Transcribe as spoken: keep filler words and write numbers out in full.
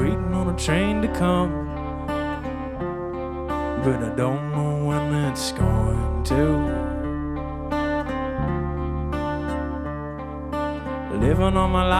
waiting on a train to come, but I don't know when it's going to. Living all my